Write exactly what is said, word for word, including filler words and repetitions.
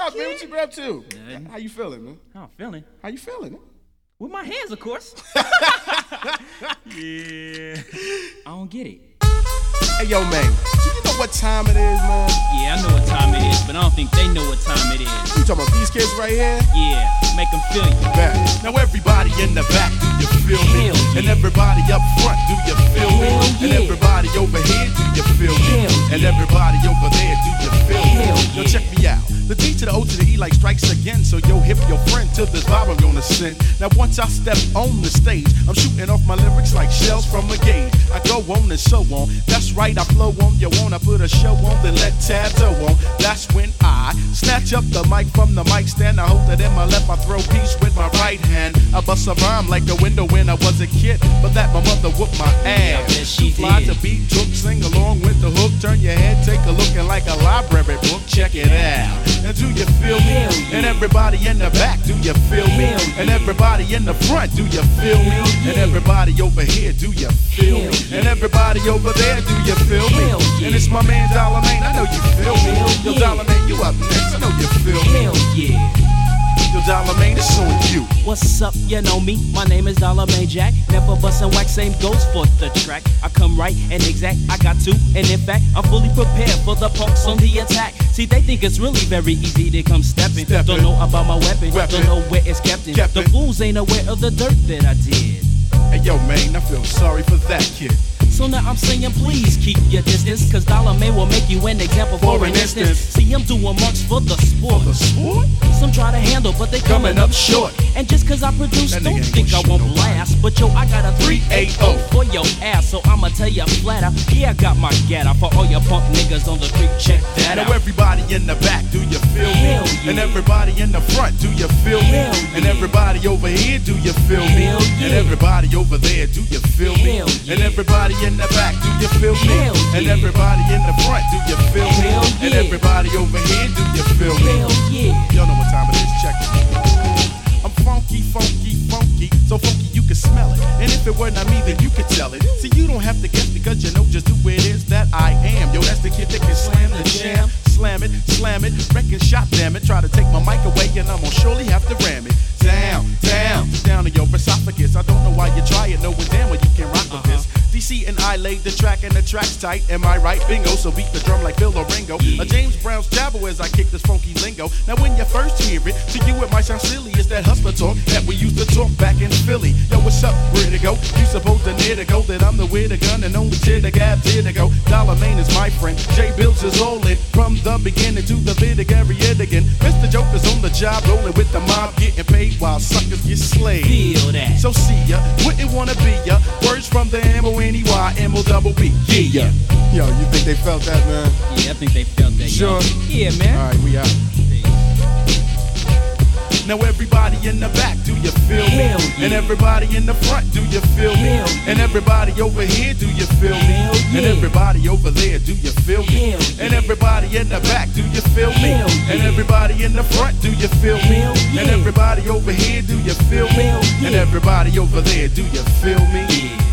up, man? What you been up to? Nothing. How you feeling, man? How I'm feeling? How you feeling, man? With my hands, of course. Yeah. I don't get it. Hey, yo, man. Do you know what time it is, man? Yeah, I know what time it is, but I don't think they know what time it is. You talking about these kids right here? Yeah, make them feel you. Back. Now everybody in the back, do you feel me? Hell yeah. And everybody up front, do you feel me? Hell And yeah. everybody over here, do you feel me? Hell And everybody over there, do you feel me? Hell Yo, yeah. check me out. The D to the O to the E like strikes again. So yo, hip your friend to this vibe I'm gonna send. Now once I step on the stage, I'm shooting off my lyrics like shells from a gauge. I go on and so on. That's right, I flow on. You wanna put a show on, then let Tabs on. That's when I snatch up the mic from the mic stand. I hold it in my left, I throw peace with my right hand. I bust a rhyme like a window when I was a kid, but that my mother whooped my Yeah, I bet ass. she Too fly did. to beat, took, sing along with the hook. Turn your head, take a look, and like a library book, check it out. Now do you feel me? Hell yeah. And everybody in the back, do you feel me? Hell yeah. And everybody in the front, do you feel me? Hell yeah. And everybody over here, do you feel Hell me? yeah. And everybody over there, do you feel me? Hell yeah. And it's my man Dollar Man, I know you feel me. Hell Yo, yeah. Dollar Man, you up next, I know you feel me. Hell yeah. Yo, Dollar Man, it's on you. What's up, you know me, my name is Dollar Man Jack. Never bustin' wax, same goes for the track. I come right and exact, I got two, and in fact, I'm fully prepared for the punks on the attack. See, they think it's really very easy to come stepping. Steppin'. Don't know about my weapon, Weapon. don't know where it's kept in. Kept The in. fools ain't aware of the dirt that I did. Hey, yo, man, I feel sorry for that kid. So now I'm saying please keep your distance, cause Dollar Man will make you an example for, For an an instance. instance. See, I'm doing marks for the sport. The sport? Some try to handle, but they coming up short. And just cause I produce, That don't nigga ain't think I gonna won't shoot nobody. blast. But yo, I got a three eight oh oh. for your ass, so I'ma tell ya flat out. Yeah, I got my gat out for all your punk niggas on the street. Check that Now out. everybody in the back, do you feel me? Hell yeah. And everybody in the front, do you feel me? Hell And yeah. everybody over here, do you feel me? Hell And yeah. everybody over there, do you feel me? Hell yeah. And everybody in the back, do you feel me? Hell And yeah. everybody in the front, do you feel me? Hell And yeah. everybody over here, do you feel me? Hell yeah. Y'all know what time it is, check it. I'm funky, funky, funky, so funky you can smell it. And if it were not me, then you could tell it. See, you don't have to guess because you know just who it is that I am. Yo, that's the kid that can slam the jam. Slam it, slam it, wrecking shot, damn it. Try to take my mic away and I'm gonna surely have to ram it. Down, down, down to your esophagus. I don't know why you try it, knowing damn well you can rock with this. D C and I laid the track and the track's tight. Am I right? Bingo. So beat the drum like Phil or Ringo. A James Brown's jabber as I kick this funky lingo. Now when you first hear it, to you it might sound silly. It's that hustler talk that we used to talk back in Philly. Yo, what's up? Where to go? You supposed to near to go that I'm the way to gun and only tear the gab tear to go. Dollar Man is my friend. J Bills is all in from the beginning to the bid again again. Mister Joker's on the job rolling with the mob, getting paid while suckers get slayed. Feel that. So see ya, wouldn't wanna be ya. Words from the M O N E Y, M O double B. Yeah. Yo, you think they felt that, man? Yeah, I think they felt that. Sure. Yo. Yeah, man. All right, we out. Now everybody in the back, do you feel me? Hell yeah. And everybody in the front, do you feel me? Hell yeah. And everybody over here, do you feel me? Hell And yeah. everybody over there, do you feel me? Hell yeah. And everybody in the back, do you feel me? Hell And yeah. everybody in the front, do you feel me? Hell yeah. And everybody over here, do you feel me? Hell And yeah. everybody over there, do you feel me? Yeah.